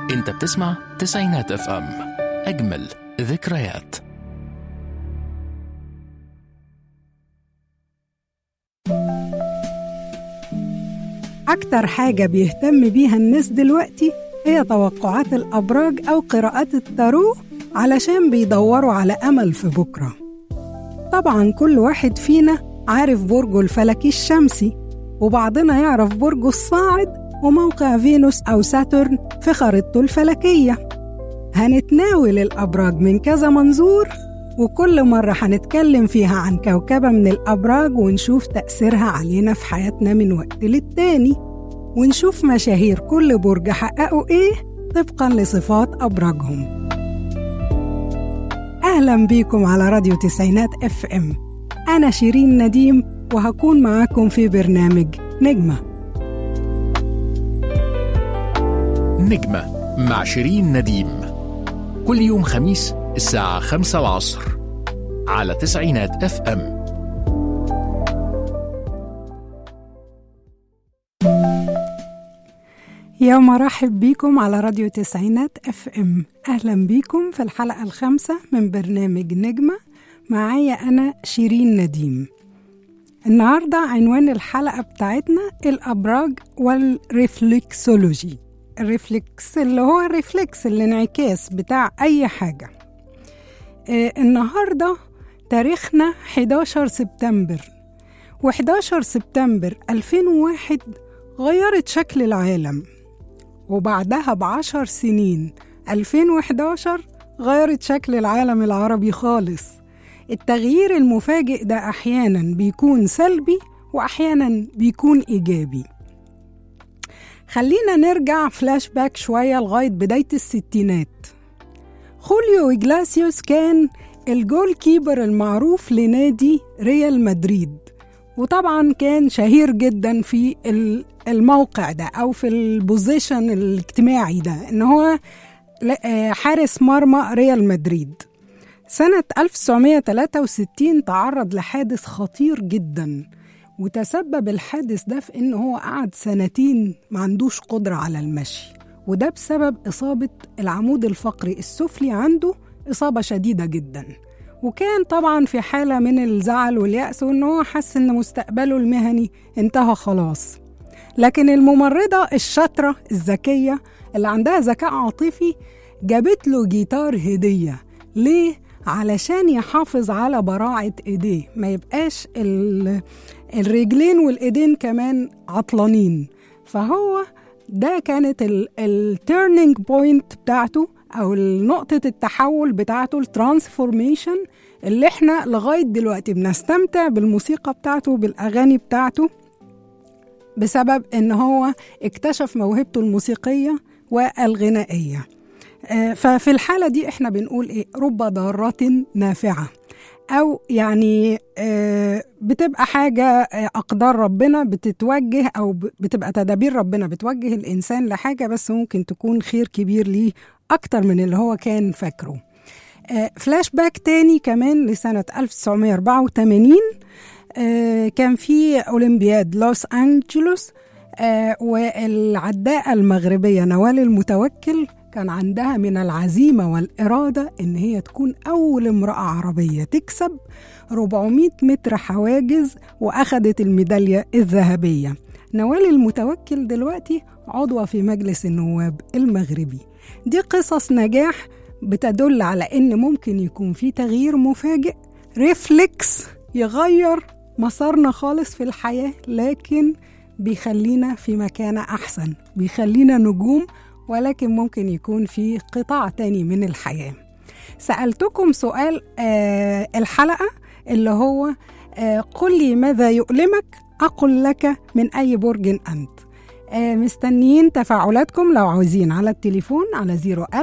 انت بتسمع تسعينات اف ام، اجمل ذكريات. أكتر حاجة بيهتم بيها الناس دلوقتي هي توقعات الأبراج أو قراءات التارو، علشان بيدوروا على أمل في بكرة. طبعاً كل واحد فينا عارف برجه الفلكي الشمسي، وبعضنا يعرف برجه الصاعد وموقع فينوس أو ساترن في خريطته الفلكية. هنتناول الأبراج من كذا منظور، وكل مرة هنتكلم فيها عن كوكبة من الأبراج ونشوف تأثيرها علينا في حياتنا من وقت للتاني، ونشوف مشاهير كل برج حققوا إيه طبقاً لصفات أبراجهم. أهلاً بيكم على راديو تسعينات اف ام. أنا شيرين نديم، وهكون معاكم في برنامج نجمة. نجمة مع شيرين نديم، كل يوم خميس الساعة 5 العصر على تسعينات اف ام. يا مرحب بيكم على راديو تسعينات اف ام. أهلا بيكم في الحلقة 5 من برنامج نجمة. معايا أنا شيرين نديم. النهاردة عنوان الحلقة بتاعتنا الأبراج والريفلكسولوجي. الريفلكس اللي هو الريفلكس، الانعكاس بتاع أي حاجة. النهاردة تاريخنا 11 سبتمبر، و11 سبتمبر 2001 غيرت شكل العالم، وبعدها ب10 سنين 2011 غيرت شكل العالم العربي خالص. التغيير المفاجئ ده أحياناً بيكون سلبي وأحياناً بيكون إيجابي. خلينا نرجع فلاش باك شوية لغاية بداية الستينات. خوليو إجلاسيوس كان الجول كيبر المعروف لنادي ريال مدريد، وطبعا كان شهير جدا في الموقع ده أو في البوزيشن الاجتماعي ده، إن هو حارس مرمى ريال مدريد. سنة 1963 تعرض لحادث خطير جدا، وتسبب الحادث ده في إنه هو قعد 2 سنين ما عندوش قدرة على المشي، وده بسبب إصابة العمود الفقري السفلي عنده، إصابة شديدة جدا. وكان طبعا في حالة من الزعل واليأس، وإنه هو حس إن مستقبله المهني انتهى خلاص. لكن الممرضة الشاطرة الذكية اللي عندها ذكاء عاطفي جابت له جيتار هدية. ليه؟ علشان يحافظ على براعة ايديه، ما يبقاش الرجلين والايدين كمان عطلانين. فهو ده كانت التيرنينج بوينت بتاعته، او نقطة التحول بتاعته، الترانسفورميشن، اللي احنا لغاية دلوقتي بنستمتع بالموسيقى بتاعته وبالاغاني بتاعته بسبب ان هو اكتشف موهبته الموسيقية والغنائية. ففي الحالة دي احنا بنقول ايه؟ رب ضارة نافعة، او يعني بتبقى حاجة اقدار ربنا بتتوجه، او بتبقى تدابير ربنا بتوجه الانسان لحاجة، بس ممكن تكون خير كبير ليه اكتر من اللي هو كان فاكره. فلاش باك تاني كمان لسنة 1984. كان في أولمبياد لوس أنجلوس، والعداءة المغربية نوال المتوكل كان عندها من العزيمة والإرادة إن هي تكون أول امرأة عربية تكسب 400 متر حواجز، وأخذت الميدالية الذهبية. نوال المتوكل دلوقتي عضوة في مجلس النواب المغربي. دي قصص نجاح بتدل على إن ممكن يكون في تغيير مفاجئ، ريفلكس يغير مسارنا خالص في الحياة، لكن بيخلينا في مكانة أحسن، بيخلينا نجوم، ولكن ممكن يكون في قطاع تاني من الحياة. سألتكم سؤال الحلقة اللي هو قل لي ماذا يؤلمك أقول لك من أي برج أنت. مستنيين تفاعلاتكم لو عاوزين على التليفون على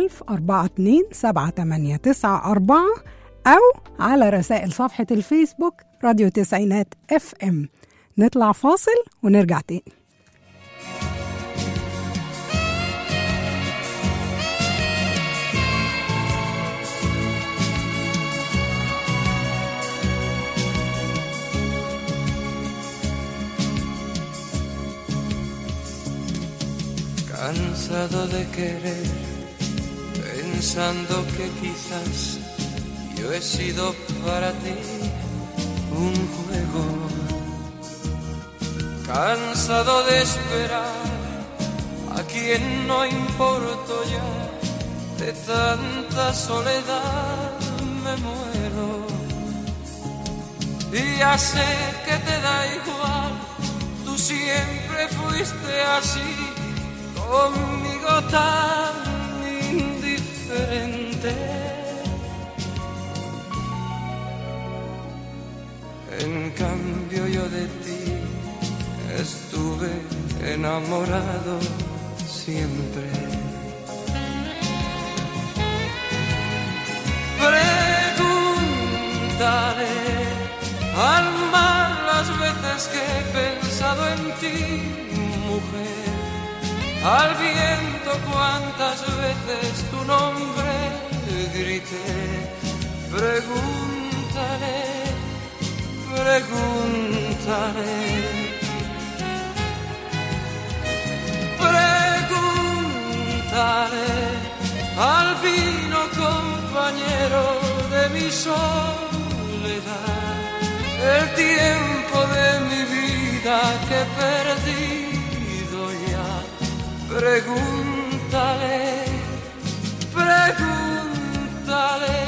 010427894 أو على رسائل صفحة الفيسبوك راديو تسعينات اف ام. نطلع فاصل ونرجع تاني. Cansado de querer pensando que quizás yo he sido para ti un juego, cansado de esperar a quien no importo ya, de tanta soledad me muero. Y ya sé que te da igual, tú siempre fuiste así, conmigo tan indiferente. En cambio yo de ti estuve enamorado siempre. Pregúntale al mar las veces que he pensado en ti, mujer, al viento cuántas veces tu nombre grité. Pregúntale, pregúntale, pregúntale al vino compañero de mi soledad, el tiempo de mi vida que he perdido ya. Pregúntale, pregúntale.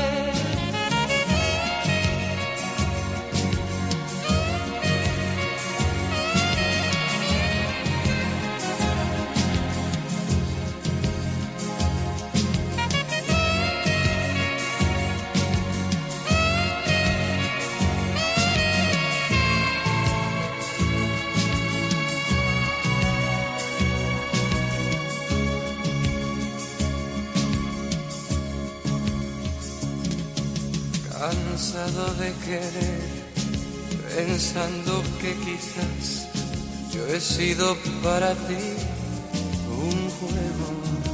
Cansado de querer, pensando que quizás yo he sido para ti un juego,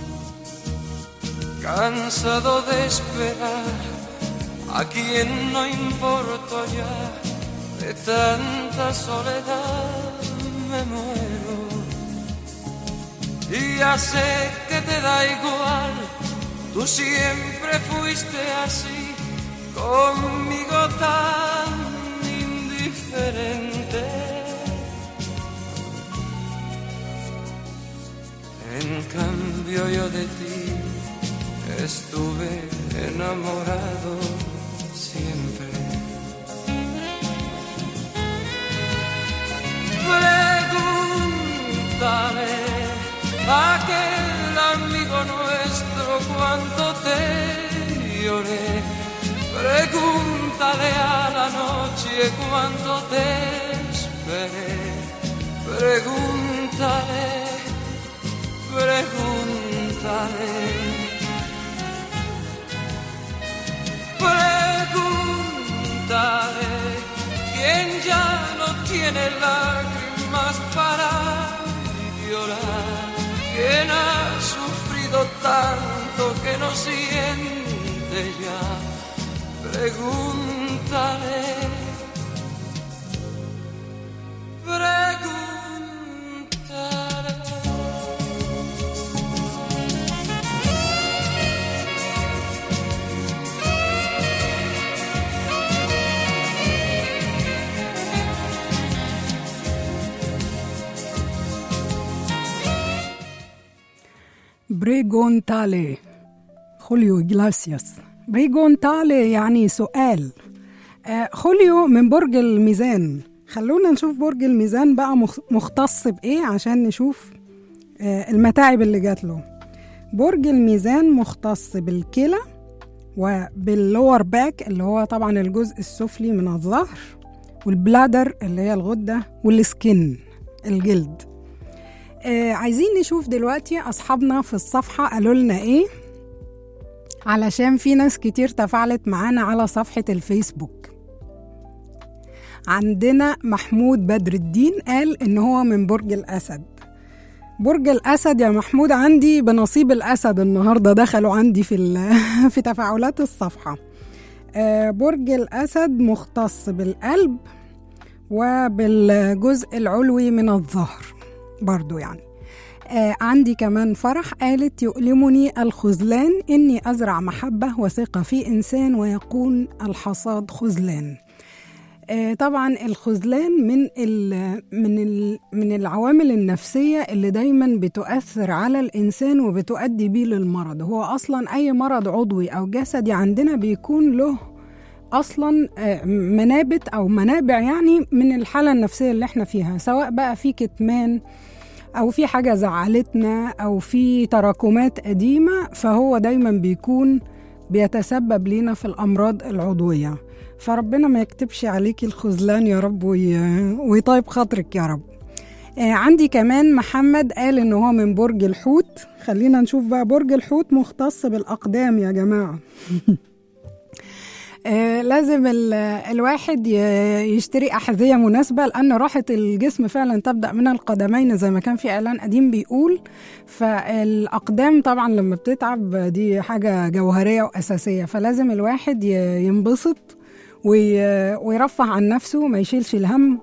cansado de esperar a quien no importo ya, de tanta soledad me muero. Y ya sé que te da igual, tú siempre fuiste así, conmigo tan indiferente. En cambio yo de ti estuve enamorado siempre. Pregúntale a aquel amigo nuestro cuánto te lloré. Pregúntale a la noche cuánto te esperé. Pregúntale, pregúntale, pregúntale, quien ya no tiene lágrimas para llorar, quien ha sufrido tanto que no siente ya. Pregúntale, pregúntale. بريغونتالي خوليو إجلاسياس. بريغونتالي يعني سؤال. خوليو من برج الميزان. خلونا نشوف برج الميزان بقى مختص بإيه عشان نشوف المتاعب اللي جات له. برج الميزان مختص بالكلى وباللور باك اللي هو طبعا الجزء السفلي من الظهر، والبلادر اللي هي الغدة، والسكن الجلد. عايزين نشوف دلوقتي أصحابنا في الصفحة قالوا لنا إيه، علشان في ناس كتير تفاعلت معانا على صفحة الفيسبوك. عندنا محمود بدر الدين قال إن هو من برج الأسد. برج الأسد يا محمود عندي بنصيب الأسد النهاردة دخلوا عندي في تفاعلات الصفحة. برج الأسد مختص بالقلب وبالجزء العلوي من الظهر برضو يعني. عندي كمان فرح قالت يؤلمني الخذلان، إني أزرع محبة وثقة في إنسان ويكون الحصاد خذلان. طبعا الخذلان من العوامل النفسية اللي دايما بتؤثر على الإنسان وبتؤدي بيه للمرض. هو أصلا أي مرض عضوي أو جسدي عندنا بيكون له أصلا منابت أو منابع يعني من الحالة النفسية اللي احنا فيها، سواء بقى في كتمان أو في حاجة زعلتنا أو في تراكمات قديمة، فهو دايما بيكون بيتسبب لنا في الأمراض العضوية. فربنا ما يكتبش عليكي الخذلان يا رب ويطيب خاطرك يا رب. عندي كمان محمد قال إنه هو من برج الحوت. خلينا نشوف بقى، برج الحوت مختص بالأقدام يا جماعة. لازم الواحد يشتري أحذية مناسبة، لأن راحة الجسم فعلا تبدأ من القدمين زي ما كان في إعلان قديم بيقول. فالأقدام طبعا لما بتتعب دي حاجة جوهرية وأساسية، فلازم الواحد ينبسط ويرفع عن نفسه، ما يشيلش الهم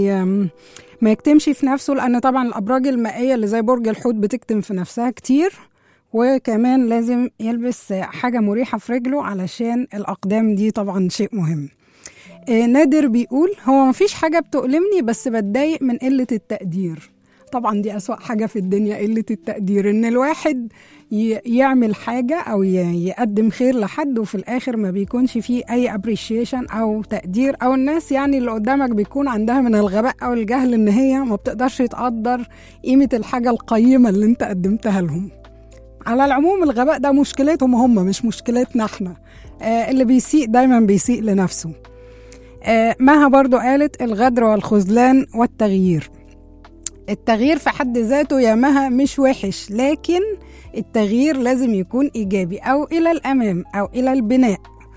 وما يكتمش في نفسه، لأن طبعا الأبراج المائية اللي زي برج الحوت بتكتم في نفسها كتير. وكمان لازم يلبس حاجة مريحة في رجله علشان الأقدام دي طبعا شيء مهم. نادر بيقول هو مفيش حاجة بتؤلمني بس بتضايق من قلة التقدير. طبعا دي أسوأ حاجة في الدنيا، قلة التقدير، إن الواحد يعمل حاجة أو يقدم خير لحد وفي الآخر ما بيكونش فيه أي appreciation أو تقدير، أو الناس يعني اللي قدامك بيكون عندها من الغباء أو الجهل إن هي ما بتقدرش تقدر قيمة الحاجة القيمة اللي انت قدمتها لهم. على العموم الغباء ده مشكلتهم هم مش مشكلتنا احنا. اللي بيسيء دايما بيسيء لنفسه. مها برضو قالت الغدر والخذلان والتغيير. التغيير في حد ذاته يا مها مش وحش، لكن التغيير لازم يكون إيجابي أو إلى الأمام أو إلى البناء.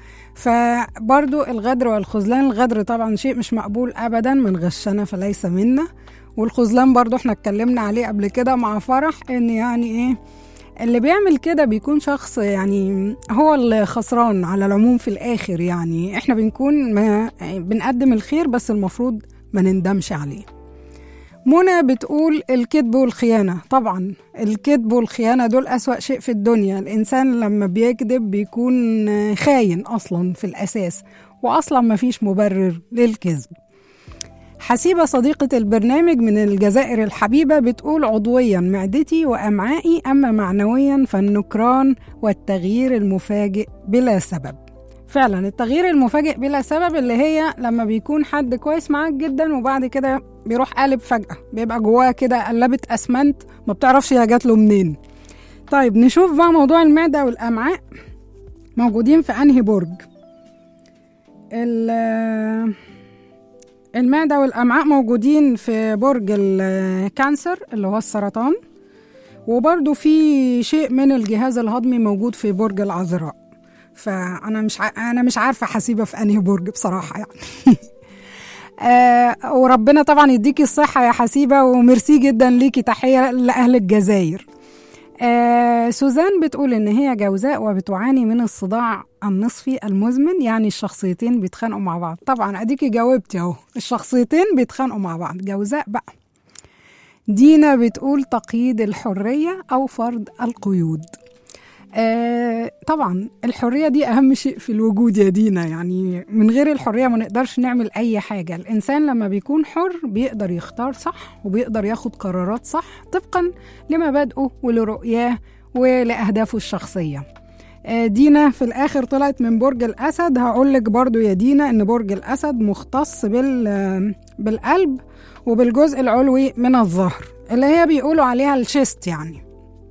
فبرضو الغدر والخذلان، الغدر طبعا شيء مش مقبول أبدا، من غشنا فليس منا. والخذلان برضو احنا اتكلمنا عليه قبل كده مع فرح، ان يعني ايه اللي بيعمل كده بيكون شخص يعني هو اللي خسران على العموم في الآخر. يعني احنا بنكون بنقدم الخير بس المفروض ما نندمش عليه. منى بتقول الكذب والخيانة. طبعا الكذب والخيانة دول أسوأ شيء في الدنيا. الإنسان لما بيكذب بيكون خاين أصلا في الأساس، وأصلا ما فيش مبرر للكذب. حسيبة صديقة البرنامج من الجزائر الحبيبة بتقول عضويا معدتي وأمعائي، أما معنويا فالنكران والتغيير المفاجئ بلا سبب. فعلا التغيير المفاجئ بلا سبب اللي هي لما بيكون حد كويس معاك جدا وبعد كده بيروح قالب فجأة، بيبقى جواه كده قلبة أسمنت ما بتعرفش هي جات له منين. طيب نشوف بقى موضوع المعدة والأمعاء موجودين في أنهي برج. المعدة والأمعاء موجودين في برج الكانسر اللي هو السرطان، وبرضو في شيء من الجهاز الهضمي موجود في برج العذراء. فأنا مش عارفة حسيبة في أنهي برج بصراحة يعني. وربنا طبعا يديكي الصحة يا حسيبة، وميرسي جدا ليكي، تحية لأهل الجزائر. سوزان بتقول إن هي جوزاء وبتعاني من الصداع النصفي المزمن، يعني الشخصيتين بيتخانقوا مع بعض. طبعا أديكي جاوبتي أهو، الشخصيتين بيتخانقوا مع بعض، جوزاء بقى. دينا بتقول تقييد الحرية أو فرض القيود. طبعا الحرية دي أهم شيء في الوجود يا دينا، يعني من غير الحرية ما نقدرش نعمل أي حاجة. الإنسان لما بيكون حر بيقدر يختار صح وبيقدر ياخد قرارات صح طبقا لمبادئه ولرؤياه ولأهدافه الشخصية. دينا في الآخر طلعت من برج الأسد. هقولك برضو يا دينا إن برج الأسد مختص بالقلب وبالجزء العلوي من الظهر اللي هي بيقولوا عليها الشيست يعني.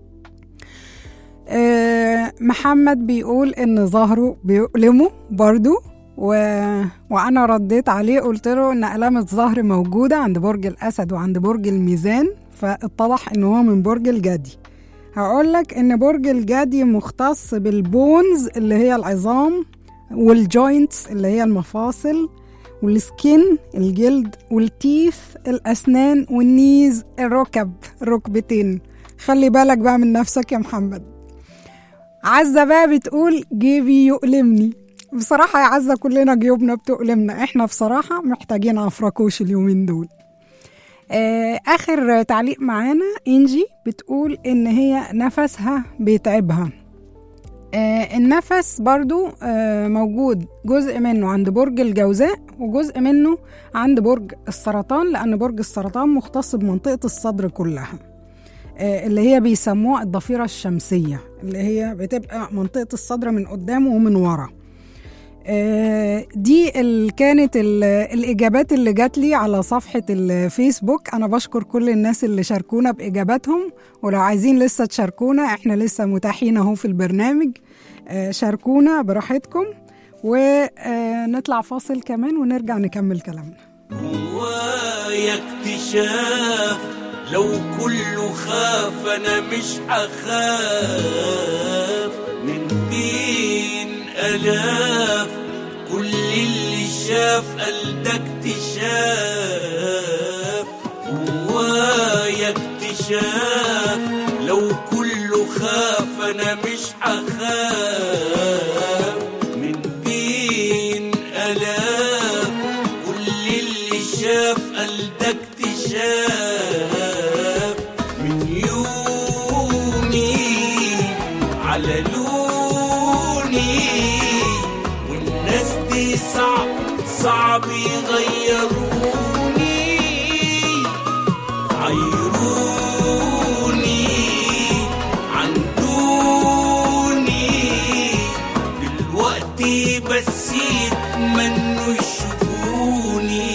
محمد بيقول إن ظهره بيؤلمه برضو، وأنا رديت عليه قلت له إن ألام الظهر موجودة عند برج الأسد وعند برج الميزان، فاتضح إنه هو من برج الجدي. هقولك إن برج الجدي مختص بالبونز اللي هي العظام، والجوينتس اللي هي المفاصل، والسكين الجلد، والتيث الأسنان، والنيز الركبتين. خلي بالك بقى من نفسك يا محمد. عزة بقى بتقول جيبي يؤلمني. بصراحة يا عزة كلنا جيوبنا بتؤلمنا، احنا بصراحة محتاجين عفركوش اليومين دول. آخر تعليق معانا إنجي بتقول إن هي نفسها بيتعبها. النفس برضو موجود جزء منه عند برج الجوزاء وجزء منه عند برج السرطان، لأن برج السرطان مختص بمنطقة الصدر كلها اللي هي بيسموها الضفيرة الشمسية، اللي هي بتبقى منطقة الصدر من قدام ومن ورا. دي كانت الإجابات اللي جات لي على صفحة الفيسبوك. أنا بشكر كل الناس اللي شاركونا بإجاباتهم، ولو عايزين لسه تشاركونا احنا لسه متاحين اهو في البرنامج، شاركونا براحتكم، ونطلع فاصل كمان ونرجع نكمل كلامنا. جوايا اكتشاف لو كله خاف أنا مش هخاف من بين ألاف، كل اللي شاف قال ده اكتشاف. جوايا اكتشاف لو كله خاف أنا مش هخاف من بين ألاف، كل اللي شاف قال ده اكتشاف. من يومي على لوني والناس دي صعب يغيروني، عيروني عندوني دلوقتي بس يتمنوا يشوفوني.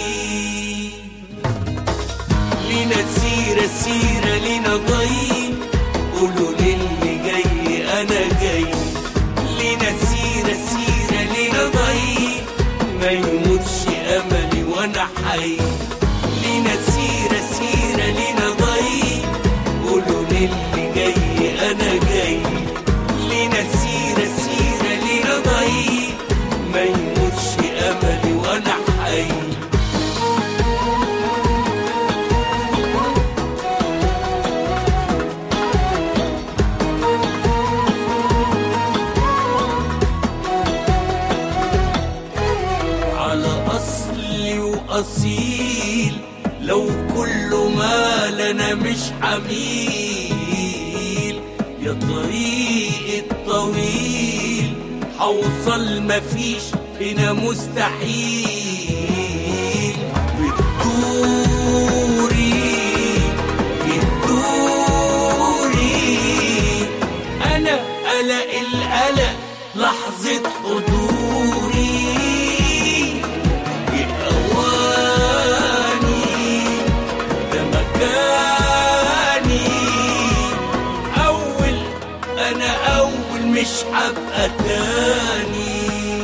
لينا سيرة لينا ضي، قولوا للي جاي أنا جاي. لينا سيرة لينا ضي، ما يموتش أملي وأنا حي. لينا سيرة لينا ضي، قولوا للي جاي أنا جاي. لينا سيرة لينا ضي، ما يموتش أملي وأنا حي. أصيل لو كل ما لنا مش حميل، يا طريق الطويل حوصل مفيش هنا مستحيل. بتدوري أنا قلق القلق لحظة حضوري، مش هبقى تاني.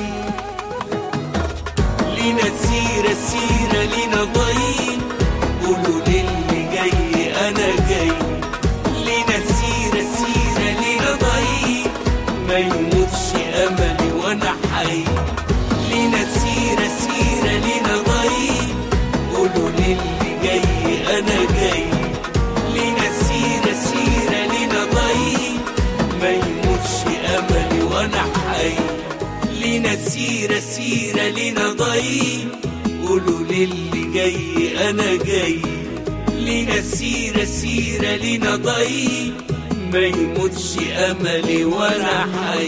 لينا سيرة لينا ضي، قولوا للي جاي أنا جاي. لينا سيرة لينا ضي، ما يموتش أملي وأنا حي. لينا سيرة لينا ضي، قولوا للي جاي أنا جاي. لينا سيرة لينا ضي، ما يموتش أملي وأنا حي. لينا سيرة لينا ضي، قولوا للي جاي أنا جاي. لينا سيرة لينا ضي، ما يموتش أملي وأنا حي.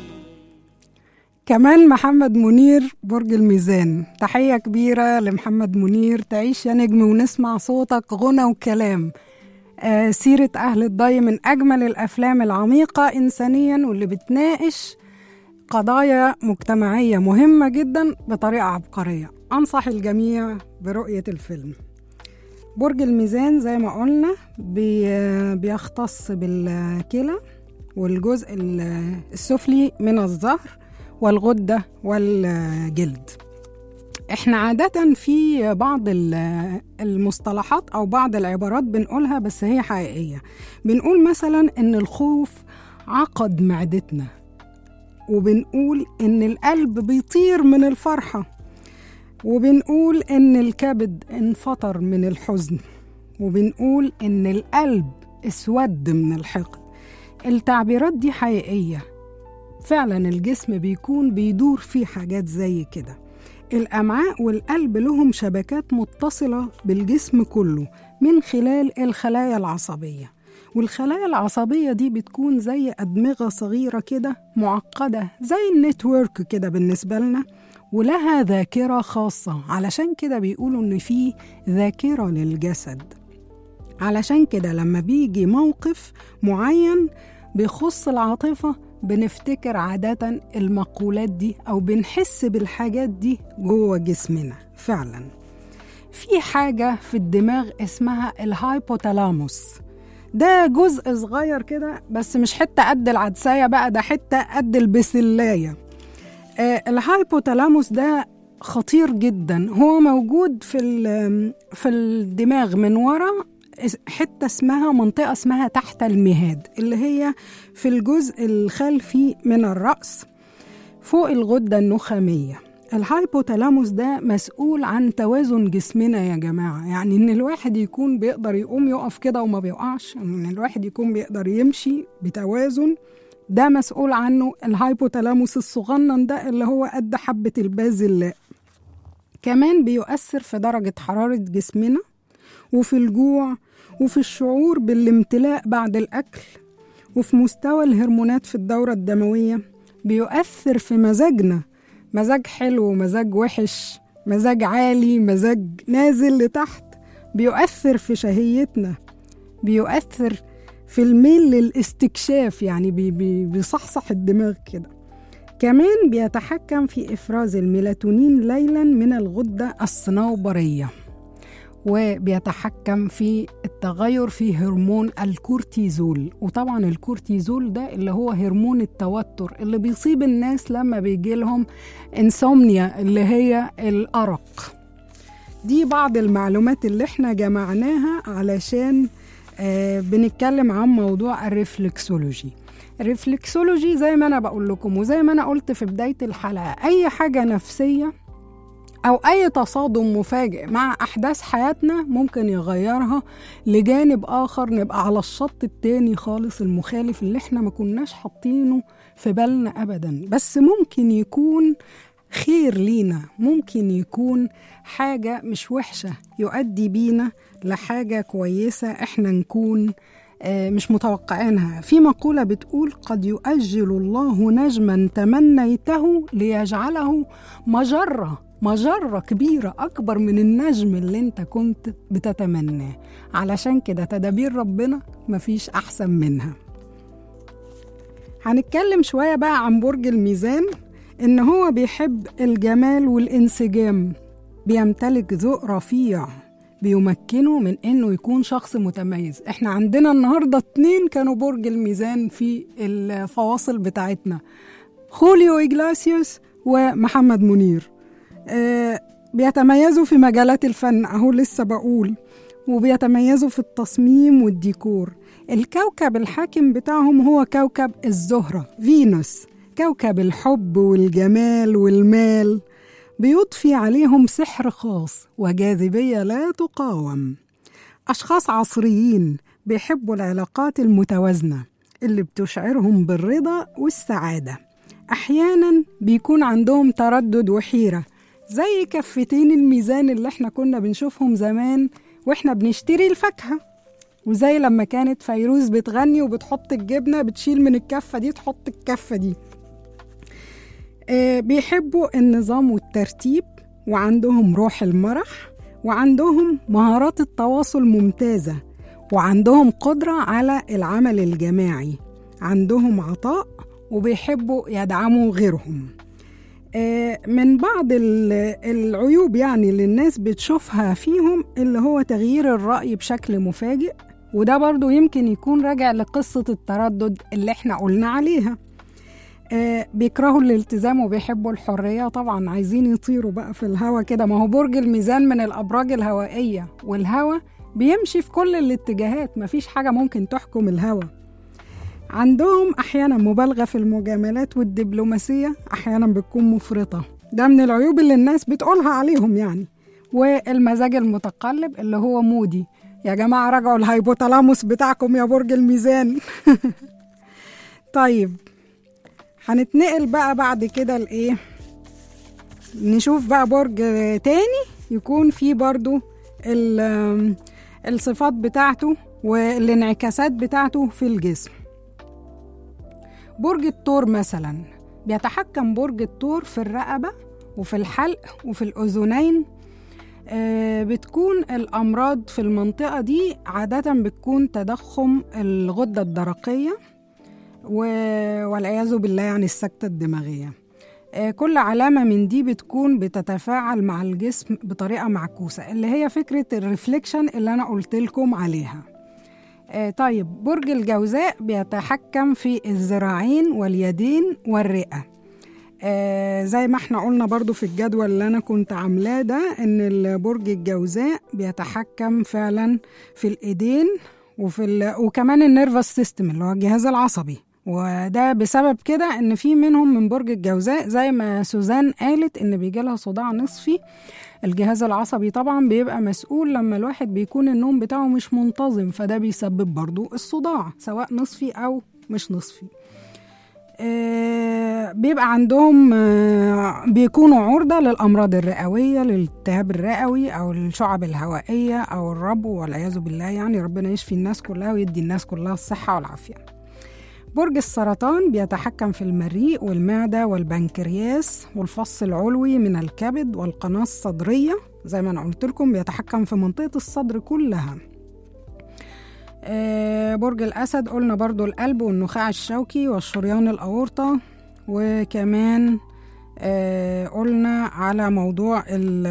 كمان محمد منير برج الميزان، تحية كبيرة لمحمد منير، تعيش يا نجم ونسمع صوتك غنى وكلام. سيرة أهل الضي من أجمل الأفلام العميقة إنسانيا، واللي بتناقش قضايا مجتمعية مهمة جدا بطريقة عبقرية. أنصح الجميع برؤية الفيلم. برج الميزان زي ما قلنا بيختص بالكلى والجزء السفلي من الظهر والغدة والجلد. احنا عادة في بعض المصطلحات أو بعض العبارات بنقولها بس هي حقيقية. بنقول مثلا إن الخوف عقد معدتنا، وبنقول إن القلب بيطير من الفرحة، وبنقول إن الكبد انفطر من الحزن، وبنقول إن القلب اسود من الحقد. التعبيرات دي حقيقية فعلا، الجسم بيكون بيدور فيه حاجات زي كده. الأمعاء والقلب لهم شبكات متصلة بالجسم كله، من خلال الخلايا العصبية. والخلايا العصبية دي بتكون زي أدمغة صغيرة كده معقدة زي النتورك كده بالنسبة لنا، ولها ذاكرة خاصة. علشان كده بيقولوا إن في ذاكرة للجسد. علشان كده لما بيجي موقف معين بيخص العاطفة بنفتكر عادة المقولات دي أو بنحس بالحاجات دي جوه جسمنا. فعلا في حاجة في الدماغ اسمها الهايبوتالاموس. ده جزء صغير كده، بس مش حتة قد العدساية بقى، ده حتة قد البسلاية. الهايبوتالاموس ده خطير جدا. هو موجود في الدماغ من ورا حتة اسمها منطقة اسمها تحت المهاد، اللي هي في الجزء الخلفي من الرأس فوق الغدة النخامية. الهايبوتالاموس ده مسؤول عن توازن جسمنا يا جماعة. يعني إن الواحد يكون بيقدر يقف كده وما بيقعش، إن الواحد يكون بيقدر يمشي بتوازن، ده مسؤول عنه الهايبوتالاموس الصغنن ده اللي هو قد حبة البازلاء. كمان بيؤثر في درجة حرارة جسمنا وفي الجوع وفي الشعور بالامتلاء بعد الأكل وفي مستوى الهرمونات في الدورة الدموية. بيؤثر في مزاجنا، مزاج حلو، مزاج وحش، مزاج عالي، مزاج نازل لتحت. بيؤثر في شهيتنا، بيؤثر في الميل للاستكشاف، يعني بيصحصح الدماغ كده. كمان بيتحكم في إفراز الميلاتونين ليلا من الغدة الصنوبرية، وبيتحكم في التغير في هرمون الكورتيزول. وطبعا الكورتيزول ده اللي هو هرمون التوتر اللي بيصيب الناس لما بيجي لهم انسومنيا اللي هي الأرق. دي بعض المعلومات اللي احنا جمعناها علشان بنتكلم عن موضوع الريفلكسولوجي. الريفلكسولوجي زي ما أنا بقول لكم وزي ما أنا قلت في بداية الحلقة، أي حاجة نفسية أو أي تصادم مفاجئ مع أحداث حياتنا ممكن يغيرها لجانب آخر، نبقى على الشط التاني خالص المخالف اللي احنا ما كناش حاطينه في بالنا أبدا، بس ممكن يكون خير لينا، ممكن يكون حاجة مش وحشة يؤدي بينا لحاجة كويسة احنا نكون مش متوقعينها. في مقولة بتقول: قد يؤجل الله نجما تمنيته ليجعله مجرة كبيرة أكبر من النجم اللي انت كنت بتتمناه. علشان كده تدابير ربنا مفيش أحسن منها. هنتكلم شوية بقى عن برج الميزان، إن هو بيحب الجمال والانسجام، بيمتلك ذوق رفيع بيمكنه من إنه يكون شخص متميز. إحنا عندنا النهاردة 2 كانوا برج الميزان في الفواصل بتاعتنا، خوليو إجلاسيوس ومحمد منير. بيتميزوا في مجالات الفن أهو لسه بقول، وبيتميزوا في التصميم والديكور. الكوكب الحاكم بتاعهم هو كوكب الزهرة فينوس، كوكب الحب والجمال والمال. بيضفي عليهم سحر خاص وجاذبية لا تقاوم. أشخاص عصريين بيحبوا العلاقات المتوازنة اللي بتشعرهم بالرضا والسعادة. أحيانا بيكون عندهم تردد وحيرة زي كفتين الميزان اللي احنا كنا بنشوفهم زمان واحنا بنشتري الفاكهة، وزي لما كانت فيروز بتغني وبتحط الجبنة بتشيل من الكفة دي تحط الكفة دي. بيحبوا النظام والترتيب، وعندهم روح المرح، وعندهم مهارات التواصل ممتازة، وعندهم قدرة على العمل الجماعي، عندهم عطاء، وبيحبوا يدعموا غيرهم. من بعض العيوب يعني اللي الناس بتشوفها فيهم اللي هو تغيير الرأي بشكل مفاجئ، وده برضو يمكن يكون راجع لقصة التردد اللي احنا قلنا عليها. بيكرهوا الالتزام وبيحبوا الحرية، طبعا عايزين يطيروا بقى في الهوا كده، ما هو برج الميزان من الأبراج الهوائية، والهوا بيمشي في كل الاتجاهات، مفيش حاجة ممكن تحكم الهوا. عندهم أحيانا مبالغة في المجاملات والدبلوماسية، أحيانا بتكون مفرطة، ده من العيوب اللي الناس بتقولها عليهم يعني. والمزاج المتقلب اللي هو مودي. يا جماعة راجعوا الهايبوتالاموس بتاعكم يا برج الميزان. طيب هنتنقل بقى بعد كده لإيه؟ نشوف بقى برج تاني يكون فيه برضو الصفات بتاعته والانعكاسات بتاعته في الجسم. برج الثور مثلا بيتحكم برج الثور في الرقبة وفي الحلق وفي الأذنين. بتكون الأمراض في المنطقة دي عادة بتكون تضخم الغدة الدرقية والعياذ بالله يعني السكتة الدماغية. كل علامة من دي بتكون بتتفاعل مع الجسم بطريقة معكوسة، اللي هي فكرة الريفليكشن اللي أنا قلت لكم عليها. طيب برج الجوزاء بيتحكم في الذراعين واليدين والرئة. زي ما احنا قلنا برضو في الجدول اللي أنا كنت عاملاه ده، إن برج الجوزاء بيتحكم فعلا في الإيدين وكمان النيرفس سيستم اللي هو الجهاز العصبي. وده بسبب كده ان في منهم من برج الجوزاء زي ما سوزان قالت ان بيجي لها صداع نصفي. الجهاز العصبي طبعا بيبقى مسؤول لما الواحد بيكون النوم بتاعه مش منتظم، فده بيسبب برضو الصداع سواء نصفي او مش نصفي. بيبقى عندهم بيكونوا عرضة للأمراض الرئوية، للالتهاب الرئوي أو الشعب الهوائية أو الربو والعياذ بالله، يعني ربنا يشفي الناس كلها ويدي الناس كلها الصحة والعافية. برج السرطان بيتحكم في المريء والمعدة والبنكرياس والفص العلوي من الكبد والقناة الصدرية. زي ما أنا قلت لكم بيتحكم في منطقة الصدر كلها. برج الأسد قلنا برضو القلب والنخاع الشوكي والشريان الأورطة. وكمان قلنا على موضوع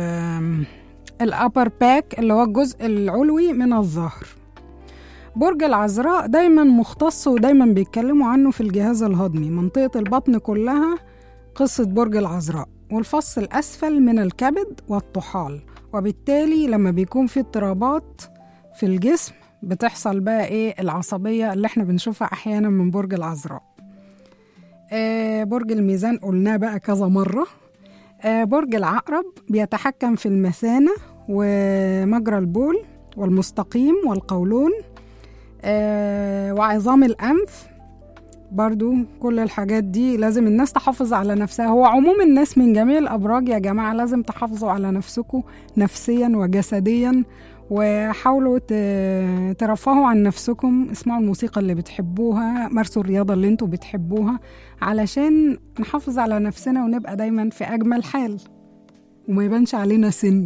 الأبر باك اللي هو الجزء العلوي من الظهر. برج العذراء دايما مختص ودايما بيتكلموا عنه في الجهاز الهضمي، منطقة البطن كلها قصة برج العذراء، والفص الأسفل من الكبد والطحال. وبالتالي لما بيكون في اضطرابات في الجسم بتحصل بقى العصبية اللي احنا بنشوفها أحيانا من برج العذراء. برج الميزان قلناه بقى كذا مرة. برج العقرب بيتحكم في المثانة ومجرى البول والمستقيم والقولون وعظام الأنف. برضو كل الحاجات دي لازم الناس تحافظ على نفسها. هو عموم الناس من جميع الأبراج يا جماعة لازم تحافظوا على نفسكم نفسيا وجسديا، وحاولوا ترفهوا عن نفسكم، اسمعوا الموسيقى اللي بتحبوها، مارسوا الرياضة اللي انتوا بتحبوها علشان نحافظ على نفسنا ونبقى دايما في أجمل حال وما يبانش علينا سن.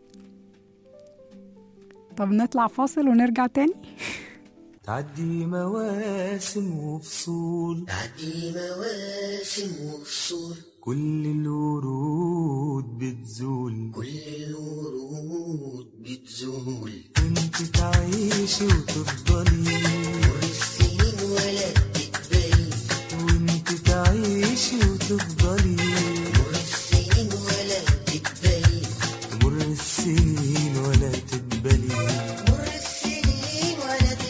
طب نطلع فاصل ونرجع تاني. تعدي مواسم وفصول، تعدي مواسم وفصول، كل الورود بتزول، كل الورود بتزول، وانت تعيشي وتفضلي، مر السنين ولا تقبلي، وانت تعيشي وتفضلي، مر السنين ولا تقبلي، مر السنين ولا تقبلي، مر السنين ولا تقبلي.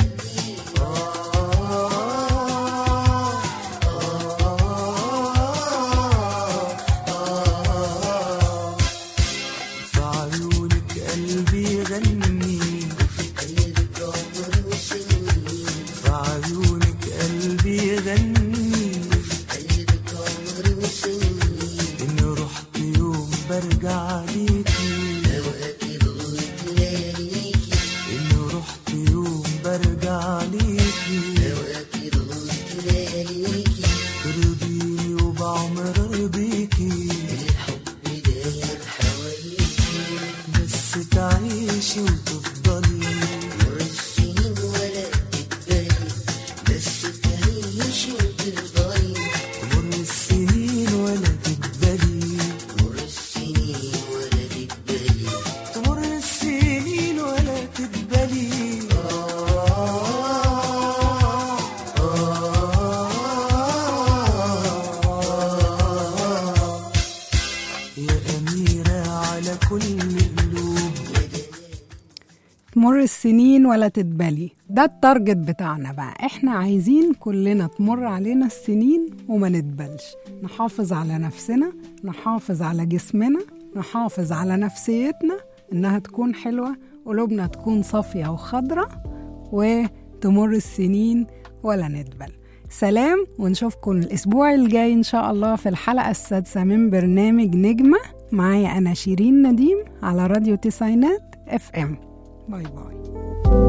في عيونك قلبي غني، قلبك عمر وسنين، في عيونك قلبي غني، قلبك عمر وسنين، إن رحت يوم برجع ليكي، أوقاتي ضلت لياليكي، إن رحت يوم برجع ليكي، أوقاتي ضلت لياليكي، ترضيني وبعمر ارضيكي، الحب داير حواليكي، بس تعيشي وتفضلي، مر السنين ولا تقبلي، بس تعيشي وتفضلي، تمر السنين ولا تقبلي، مر السنين ولا تقبلي. تمر السنين ولا تقبلي. يا أميرة على كل قلوب، تمر السنين ولا تتبلي، ده التارجت بتاعنا بقى. احنا عايزين كلنا تمر علينا السنين وما نتبلش، نحافظ على نفسنا، نحافظ على جسمنا، نحافظ على نفسيتنا انها تكون حلوة، قلوبنا تكون صافية وخضرة، وتمر السنين ولا نتبل. سلام، ونشوفكم الأسبوع الجاي إن شاء الله في الحلقة السادسة من برنامج نجمة. معايا أنا شيرين نديم على راديو تسعينات FM. باي باي.